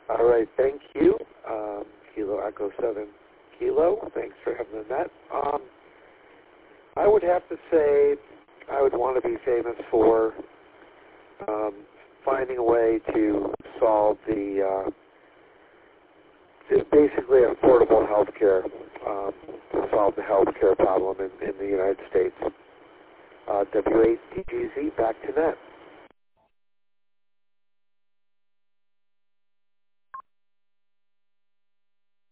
All right, thank you. Kilo Echo 7 Kilo, thanks for having that. I would have to say I would want to be famous for finding a way to solve the basically affordable health care, to solve the health care problem in the United States. W8DGZ, back to net.